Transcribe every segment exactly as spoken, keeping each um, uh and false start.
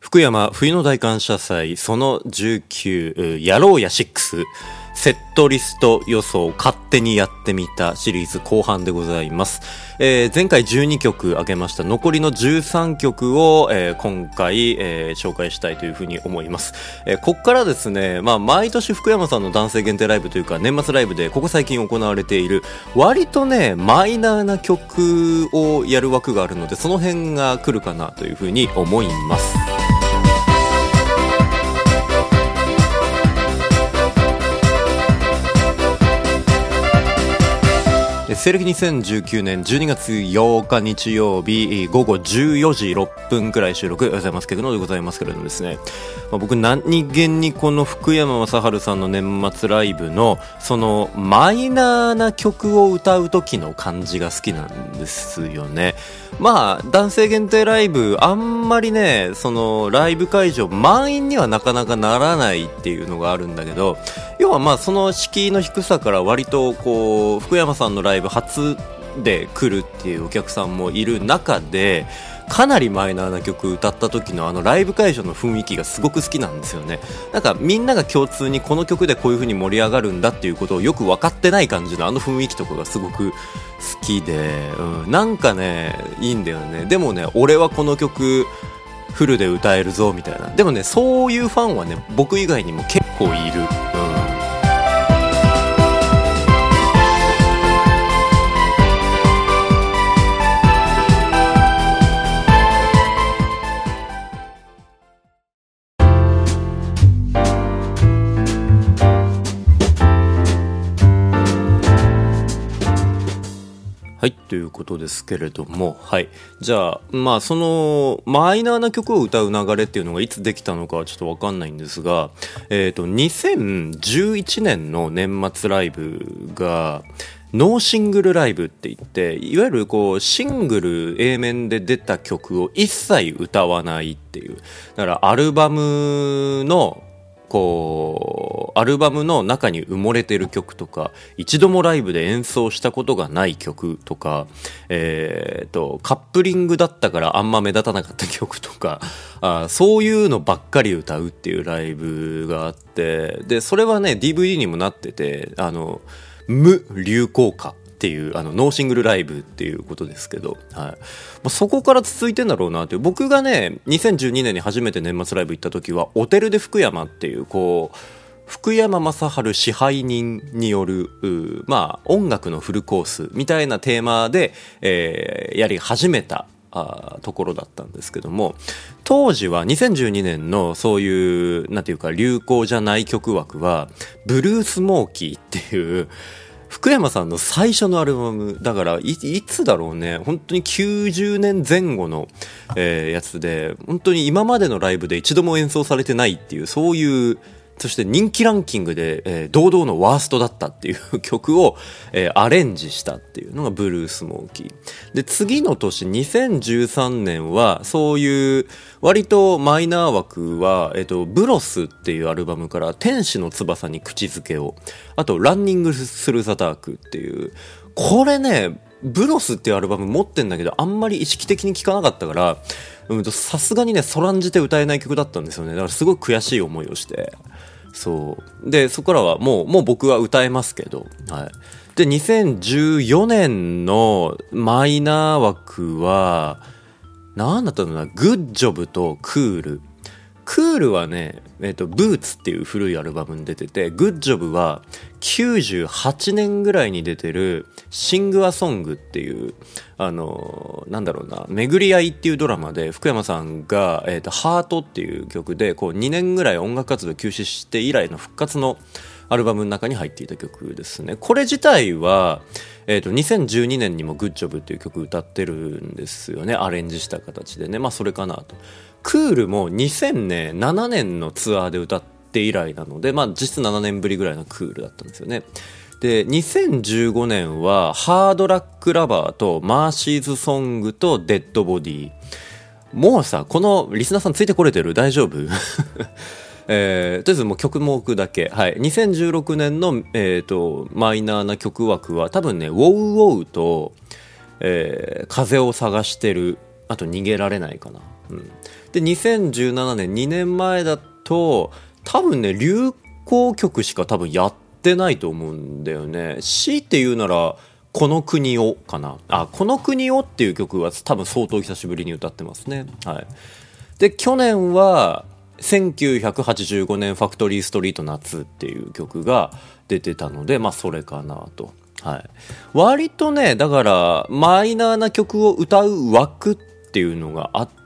福山冬の大感謝祭そのじゅうきゅうやろうやろくセットリスト予想勝手にやってみたシリーズ後半でございます。えー、前回じゅうにきょく上げました。残りのじゅうさんきょくを、えー、今回、えー、紹介したいというふうに思います。えー、こっからですね、まあ毎年福山さんの男性限定ライブというか年末ライブでここ最近行われている割とねマイナーな曲をやる枠があるので、その辺が来るかなというふうに思います。西暦にせんじゅうきゅうねんじゅうにがつようか日曜日ごごじゅうよじろっぷんくらい収録ございますけれどもでございますけれどもですね、まあ、僕何気にこの福山雅治さんの年末ライブのそのマイナーな曲を歌う時の感じが好きなんですよね。まあ男性限定ライブあんまりねそのライブ会場満員にはなかなかならないっていうのがあるんだけど、要はまあその敷居の低さから割とこう福山さんのライブ初で来るっていうお客さんもいる中でかなりマイナーな曲歌った時のあのライブ会場の雰囲気がすごく好きなんですよね。なんかみんなが共通にこの曲でこういう風に盛り上がるんだっていうことをよく分かってない感じのあの雰囲気とかがすごく好きで、うん、なんかねいいんだよね。でもね俺はこの曲フルで歌えるぞみたいな、でもねそういうファンはね僕以外にも結構いる、うんはい、ということですけれども、はい。じゃあ、まあ、その、マイナーな曲を歌う流れっていうのがいつできたのかはちょっとわかんないんですが、えっと、にせんじゅういちねんの年末ライブが、ノーシングルライブって言って、いわゆるこう、シングル A 面で出た曲を一切歌わないっていう。だから、アルバムの、こうアルバムの中に埋もれてる曲とか一度もライブで演奏したことがない曲とか、えー、とカップリングだったからあんま目立たなかった曲とかあそういうのばっかり歌うっていうライブがあって、でそれはね ディーブイディー にもなってて、あの無流行歌っていうあのノーシングルライブっていうことですけど、はい、まあ、そこから続いてんだろうなっていう。僕がねにせんじゅうにねんに初めて年末ライブ行った時はオテルで福山っていうこう福山雅治支配人によるまあ音楽のフルコースみたいなテーマで、えー、やり始めたあところだったんですけども、当時はにせんじゅうにねんのそういうなんていうか流行じゃない曲枠はブルースモーキーっていう福山さんの最初のアルバムだから い, いつだろうね、本当にきゅうじゅうねんぜん後の、えー、やつで、本当に今までのライブで一度も演奏されてないっていう、そういう、そして人気ランキングで、えー、堂々のワーストだったっていう曲を、えー、アレンジしたっていうのがブルースモーキーで、次の年にせんじゅうさんねんはそういう割とマイナー枠は、えーと、ブロスっていうアルバムから天使の翼に口づけを、あとランニングスルーザダークっていう、これねブロスっていうアルバム持ってんだけどあんまり意識的に聴かなかったからさすがにねそらんじて歌えない曲だったんですよね。だからすごい悔しい思いをして、そうでそこからはもうもう僕は歌えますけど、はい。でにせんじゅうよねんのマイナー枠は何だったのかな、グッジョブとクール。クールはね、えーと、ブーツっていう古いアルバムに出てて、グッジョブはきゅうじゅうはちねんぐらいに出てるシングアソングっていう、あのー、なんだろうな、巡り合いっていうドラマで福山さんが、えーと、ハートっていう曲でこうにねんぐらい音楽活動休止して以来の復活のアルバムの中に入っていた曲ですね。これ自体は、えーと、にせんじゅうにねんにもグッジョブっていう曲歌ってるんですよね。アレンジした形でね。まあそれかなと。クールもにせんななねんのツアーで歌って以来なので、まあ実質ななねんぶりぐらいのクールだったんですよね。で、にせんじゅうごねんはハードラックラバーとマーシーズソングとデッドボディ。もうさ、このリスナーさんついてこれてる？大丈夫？えー、とりあえずもう曲目だけ、はい、にせんじゅうろくねんの、えー、とマイナーな曲枠は多分ねウォウウォウと、えー、風を探してる、あと逃げられないかな、うん、 でにせんじゅうななねんにねんまえだと多分ね流行曲しか多分やってないと思うんだよね。強いて言うならこの国をかなあこの国をっていう曲は多分相当久しぶりに歌ってますね。はい。で去年はせんきゅうひゃくはちじゅうごねんファクトリーストリート夏っていう曲が出てたので、まあそれかなと。はい。割とねだからマイナーな曲を歌う枠っていうのがあって、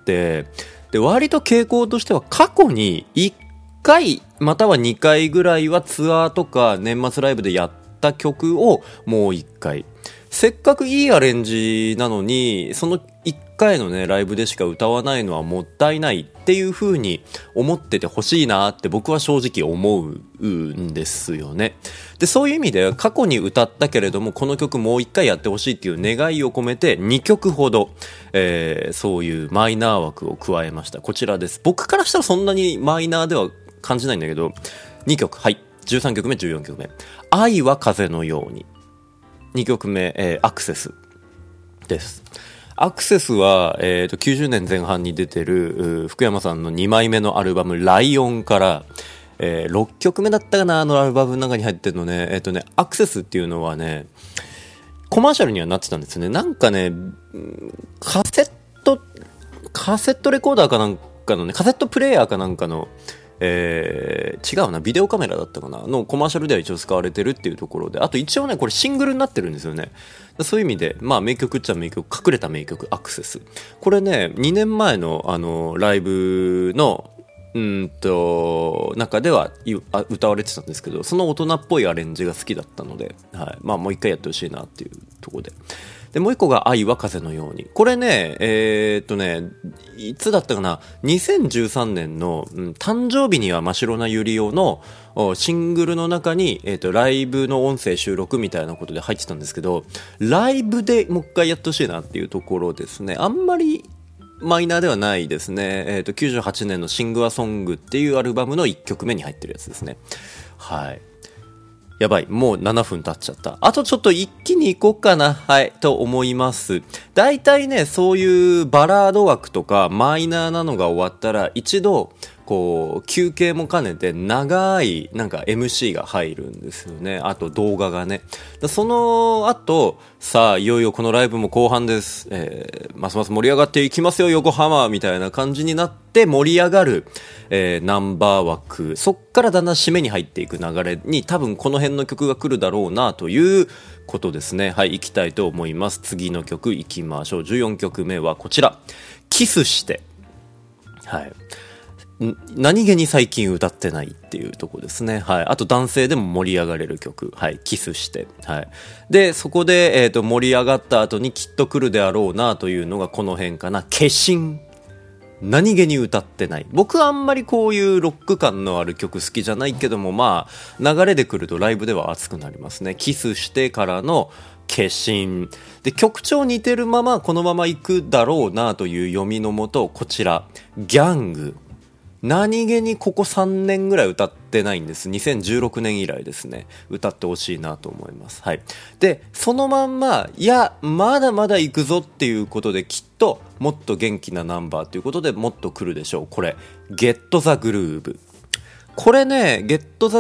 で割と傾向としては過去にいっかいまたはにかいぐらいはツアーとか年末ライブでやった曲をもういっかい、せっかくいいアレンジなのにそのいっかいのねライブでしか歌わないのはもったいないっていう風に思っててほしいなって僕は正直思うんですよね。でそういう意味で過去に歌ったけれどもこの曲もういっかいやってほしいっていう願いを込めてにきょくほど、えー、そういうマイナー枠を加えました。こちらです。僕からしたらそんなにマイナーでは感じないんだけどにきょく、はい、じゅうさんきょくめじゅうよんきょくめ、愛は風のように、にきょくめ、えー、アクセスです。アクセスは、えー、ときゅうじゅうねんぜん半に出てる福山さんのにまいめのアルバムライオンから、えー、ろっきょくめだったかな、あのアルバムの中に入ってるのね、えっ、ー、とねアクセスっていうのはねコマーシャルにはなってたんですね。なんかねカセットカセットレコーダーかなんかのねカセットプレイヤーかなんかのえー、違うなビデオカメラだったかなのコマーシャルでは一応使われてるっていうところで、あと一応ねこれシングルになってるんですよね。そういう意味でまあ名曲っちゃ名曲、隠れた名曲アクセス、これねにねんまえのあのライブのうんと中では歌われてたんですけど、その大人っぽいアレンジが好きだったので、はい、まあもう一回やってほしいなっていうところで、でもう一個が愛は風のように、これねえー、っとねいつだったかな、にせんじゅうさんねんの、うん、誕生日には真っ白なユリオのシングルの中に、えー、っとライブの音声収録みたいなことで入ってたんですけど、ライブでもう一回やってほしいなっていうところですね。あんまりマイナーではないですね。えー、ときゅうじゅうはちねんのシングアソングっていうアルバムのいっきょくめに入ってるやつですね。はい。やばい、もうななふん経っちゃった。あとちょっと一気に行こうかな、はいと思います。だいたいねそういうバラード枠とかマイナーなのが終わったら一度こう休憩も兼ねて長いなんか エムシー が入るんですよね。あと動画がね。その後さあいよいよこのライブも後半です、えー、ますます盛り上がっていきますよ横浜みたいな感じになって盛り上がる、えー、ナンバー枠、そっからだんだん締めに入っていく流れに多分この辺の曲が来るだろうなということですね。はい、行きたいと思います。次の曲行きましょう。じゅうよんきょくめはこちら、キスして、はい、何気に最近歌ってないっていうとこですね。はい。あと男性でも盛り上がれる曲。はい。キスして。はい。で、そこで、えっと、盛り上がった後にきっと来るであろうなというのがこの辺かな。化身。何気に歌ってない。僕はあんまりこういうロック感のある曲好きじゃないけども、まあ、流れで来るとライブでは熱くなりますね。キスしてからの化身。で、曲調似てるままこのまま行くだろうなという読みのもと、こちら。ギャング。何気にここさんねんぐらい歌ってないんです。にせんじゅうろくねん以来ですね。歌ってほしいなと思います。はい。で、そのまんま、いや、まだまだ行くぞっていうことで、きっともっと元気なナンバーということでもっと来るでしょう。これ、Get the Groove。これね、Get the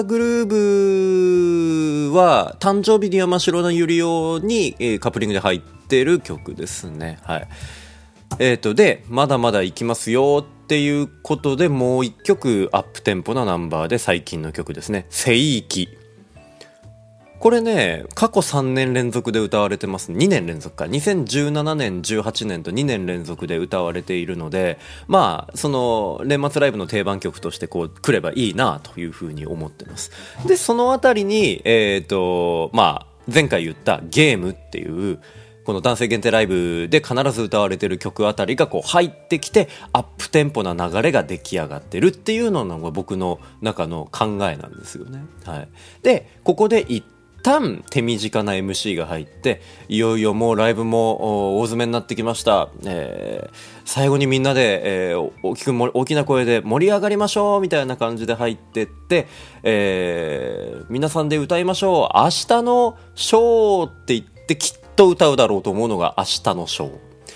Groove は、誕生日には真っ白なユリオに、えー、カップリングで入ってる曲ですね。はい。えーと、で、まだまだ行きますよっていうことでもう一曲アップテンポなナンバーで最近の曲ですね。聖域。これね、過去さんねん連続で歌われてます。にねん連続か。にせんじゅうななねん、じゅうはちねんとにねん連続で歌われているので、まあ、その、年末ライブの定番曲としてこう、来ればいいなというふうに思ってます。で、そのあたりに、えーと、まあ、前回言ったゲームっていう、この男性限定ライブで必ず歌われてる曲あたりがこう入ってきてアップテンポな流れが出来上がってるっていうのが僕の中の考えなんですよね。はい。で、ここで一旦手短な エムシー が入っていよいよもうライブも大詰めになってきました、えー、最後にみんなで、えー、大きくも大きな声で盛り上がりましょうみたいな感じで入ってって、えー、皆さんで歌いましょう明日のショーって言ってきっと歌うだろうと思うのが明日のショー。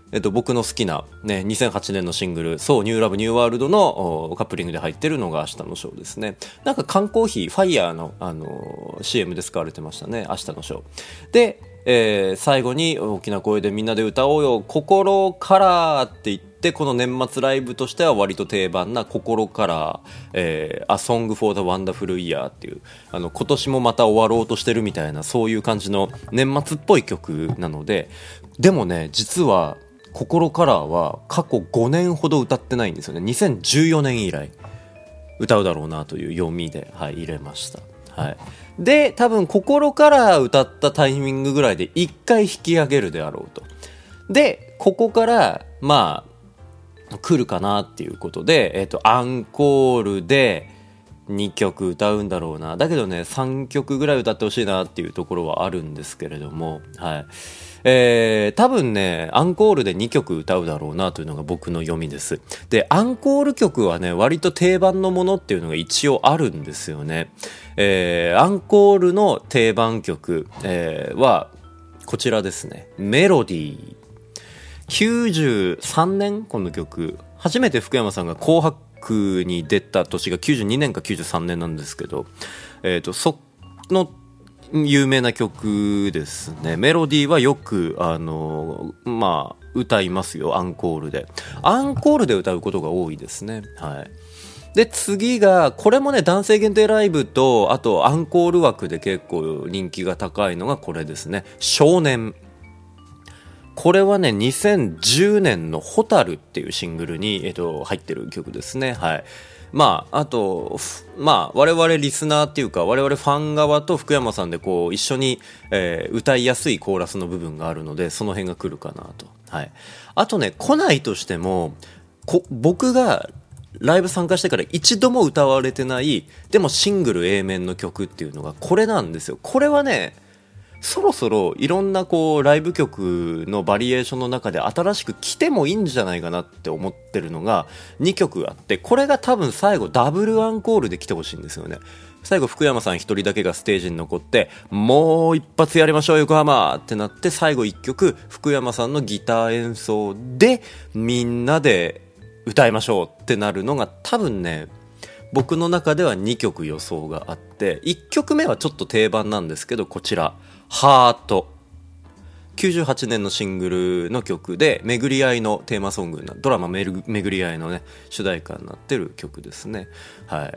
えっと、僕の好きな、ね、にせんはちねんのシングル、そう、ニューラブニューワールドのカップリングで入ってるのが明日のショーですね。なんか缶コーヒー、ファイヤーの、あのー、シーエム で使われてましたね、明日のショー。で、えー、最後に大きな声でみんなで歌おうよ、心からって言って、この年末ライブとしては割と定番な心から、えー、A Song for the Wonderful Year っていう、あの、今年もまた終わろうとしてるみたいな、そういう感じの年末っぽい曲なので、でもね、実は、心からは過去ごねんほど歌ってないんですよね。にせんじゅうよねん以来歌うだろうなという読みで、はい、入れました。はい、で多分心から歌ったタイミングぐらいでいっかい引き上げるであろうと。でここからまあ来るかなっていうことで、えーと、アンコールでにきょく歌うんだろうな。だけどねさんきょくぐらい歌ってほしいなっていうところはあるんですけれども、はい、えー、多分ねアンコールでにきょく歌うだろうなというのが僕の読みです。でアンコール曲はね割と定番のものっていうのが一応あるんですよね。えー、アンコールの定番曲、えー、はこちらですね。メロディー。きゅうじゅうさんねんこの曲初めて福山さんが紅白に出た年がきゅうじゅうにねんかきゅうじゅうさんねんなんですけど、えーと、その有名な曲ですね。メロディーはよくあのまあ歌いますよ。アンコールでアンコールで歌うことが多いですね。はい。で次がこれもね男性限定ライブとあとアンコール枠で結構人気が高いのがこれですね。少年。これはねにせんじゅうねんのホタルっていうシングルに、えっと、入ってる曲ですね。はい。まああとまあ我々リスナーっていうか我々ファン側と福山さんでこう一緒に、えー、歌いやすいコーラスの部分があるのでその辺が来るかなと。はい。あとね来ないとしてもこ僕がライブ参加してから一度も歌われてないでもシングル A 面の曲っていうのがこれなんですよ。これはねそろそろいろんなこうライブ曲のバリエーションの中で新しく来てもいいんじゃないかなって思ってるのがにきょくあって、これが多分最後ダブルアンコールで来てほしいんですよね。最後福山さん一人だけがステージに残ってもう一発やりましょう横浜ってなって最後一曲福山さんのギター演奏でみんなで歌いましょうってなるのが多分ね僕の中ではにきょく予想があって、いっきょくめはちょっと定番なんですけどこちらハート。きゅうじゅうはちねんのシングルの曲で巡り合いのテーマソングなドラマ巡り合いのね主題歌になってる曲ですね。はい。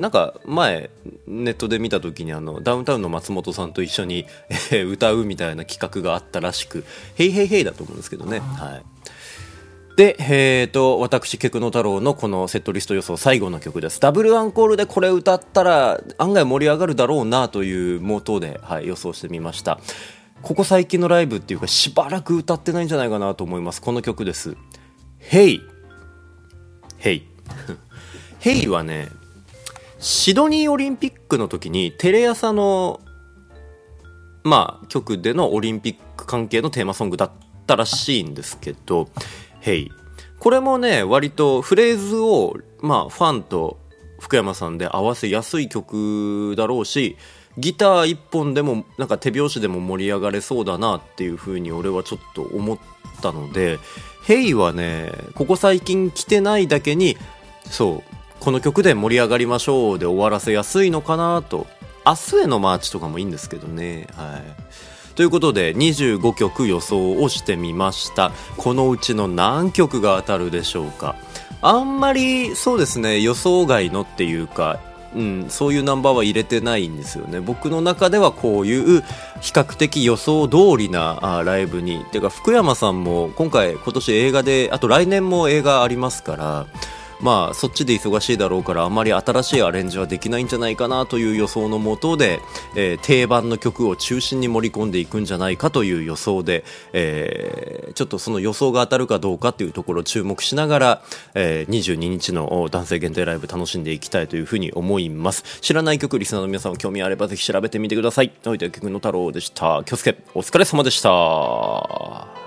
なんか前ネットで見た時にあのダウンタウンの松本さんと一緒に、えー、歌うみたいな企画があったらしくヘイヘイヘイだと思うんですけどね。はい。で、えーと、私、ケクノ太郎のこのセットリスト予想最後の曲です。ダブルアンコールでこれ歌ったら案外盛り上がるだろうなというモートで、はい、予想してみました。ここ最近のライブっていうかしばらく歌ってないんじゃないかなと思います。この曲です。ヘイヘイヘイはねシドニーオリンピックの時にテレ朝のまあ曲でのオリンピック関係のテーマソングだったらしいんですけど、ヘイこれもね割とフレーズをまあファンと福山さんで合わせやすい曲だろうしギター一本でもなんか手拍子でも盛り上がれそうだなっていう風に俺はちょっと思ったので、ヘイはねここ最近来てないだけにそうこの曲で盛り上がりましょうで終わらせやすいのかなと。明日へのマーチとかもいいんですけどね。はいということでにじゅうごきょく予想をしてみました。このうちの何曲が当たるでしょうか。あんまりそうですね予想外のっていうか、うん、そういうナンバーは入れてないんですよね。僕の中ではこういう比較的予想通りなあライブにてか福山さんも今回今年映画であと来年も映画ありますからまあそっちで忙しいだろうからあまり新しいアレンジはできないんじゃないかなという予想のもとで、えー、定番の曲を中心に盛り込んでいくんじゃないかという予想で、えー、ちょっとその予想が当たるかどうかというところを注目しながら、えー、にじゅうににちの男性限定ライブ楽しんでいきたいというふうに思います。知らない曲リスナーの皆さん興味あればぜひ調べてみてください。おいてはケクノ太郎でした。気をつけお疲れ様でした。